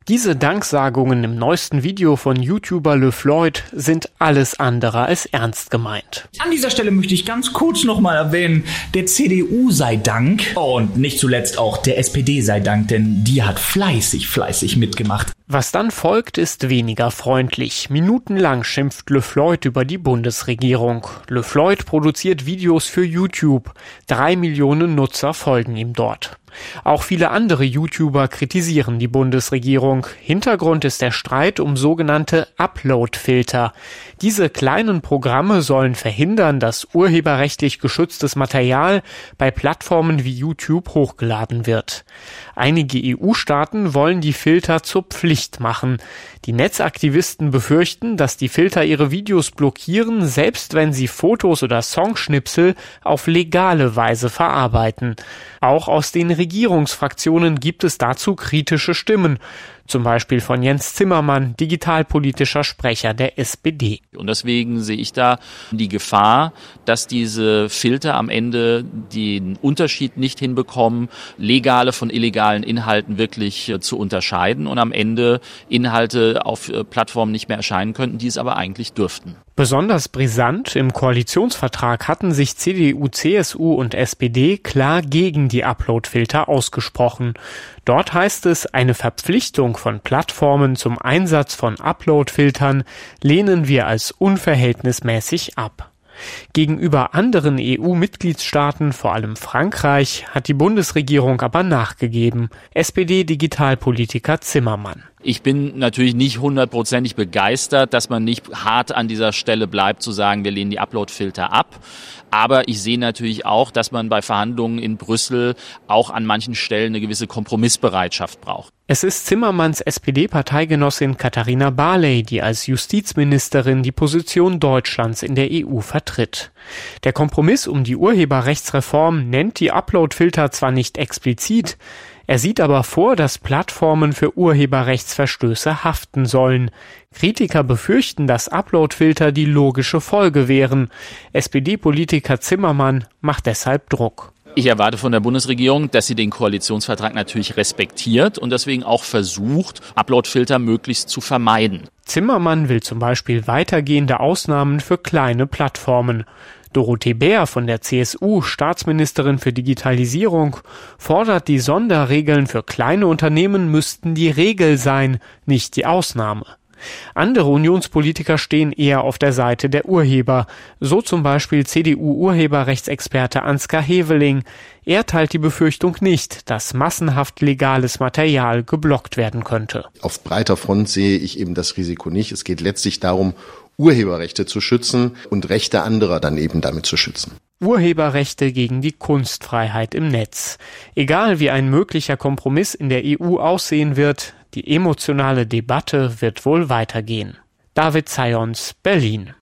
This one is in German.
Diese Danksagungen im neuesten Video von YouTuber LeFloid sind alles andere als ernst gemeint. An dieser Stelle möchte ich ganz kurz nochmal erwähnen, der CDU sei Dank und nicht zuletzt auch der SPD sei Dank, denn die hat fleißig mitgemacht. Was dann folgt, ist weniger freundlich. Minutenlang schimpft LeFloid über die Bundesregierung. LeFloid produziert Videos für YouTube. 3 Millionen Nutzer folgen ihm dort. Auch viele andere YouTuber kritisieren die Bundesregierung. Hintergrund ist der Streit um sogenannte Upload-Filter. Diese kleinen Programme sollen verhindern, dass urheberrechtlich geschütztes Material bei Plattformen wie YouTube hochgeladen wird. Einige EU-Staaten wollen die Filter zur Pflicht machen. Die Netzaktivisten befürchten, dass die Filter ihre Videos blockieren, selbst wenn sie Fotos oder Songschnipsel auf legale Weise verarbeiten. Auch aus den Regierungsfraktionen gibt es dazu kritische Stimmen. Zum Beispiel von Jens Zimmermann, digitalpolitischer Sprecher der SPD. Und deswegen sehe ich da die Gefahr, dass diese Filter am Ende den Unterschied nicht hinbekommen, legale von illegalen Inhalten wirklich zu unterscheiden und am Ende Inhalte auf Plattformen nicht mehr erscheinen könnten, die es aber eigentlich dürften. Besonders brisant: Im Koalitionsvertrag hatten sich CDU, CSU und SPD klar gegen die Upload-Filter ausgesprochen. Dort heißt es, eine Verpflichtung von Plattformen zum Einsatz von Upload-Filtern lehnen wir als unverhältnismäßig ab. Gegenüber anderen EU-Mitgliedstaaten, vor allem Frankreich, hat die Bundesregierung aber nachgegeben. SPD-Digitalpolitiker Zimmermann. Ich bin natürlich nicht 100% begeistert, dass man nicht hart an dieser Stelle bleibt, zu sagen, wir lehnen die Upload-Filter ab. Aber ich sehe natürlich auch, dass man bei Verhandlungen in Brüssel auch an manchen Stellen eine gewisse Kompromissbereitschaft braucht. Es ist Zimmermanns SPD-Parteigenossin Katharina Barley, die als Justizministerin die Position Deutschlands in der EU vertritt. Der Kompromiss um die Urheberrechtsreform nennt die Upload-Filter zwar nicht explizit, er sieht aber vor, dass Plattformen für Urheberrechtsverstöße haften sollen. Kritiker befürchten, dass Upload-Filter die logische Folge wären. SPD-Politiker Zimmermann macht deshalb Druck. Ich erwarte von der Bundesregierung, dass sie den Koalitionsvertrag natürlich respektiert und deswegen auch versucht, Upload-Filter möglichst zu vermeiden. Zimmermann will zum Beispiel weitergehende Ausnahmen für kleine Plattformen. Dorothee Bär von der CSU, Staatsministerin für Digitalisierung, fordert, die Sonderregeln für kleine Unternehmen müssten die Regel sein, nicht die Ausnahme. Andere Unionspolitiker stehen eher auf der Seite der Urheber, so zum Beispiel CDU-Urheberrechtsexperte Ansgar Heveling. Er teilt die Befürchtung nicht, dass massenhaft legales Material geblockt werden könnte. Auf breiter Front sehe ich eben das Risiko nicht. Es geht letztlich darum, Urheberrechte zu schützen und Rechte anderer dann eben damit zu schützen. Urheberrechte gegen die Kunstfreiheit im Netz. Egal wie ein möglicher Kompromiss in der EU aussehen wird, die emotionale Debatte wird wohl weitergehen. David Zayons, Berlin.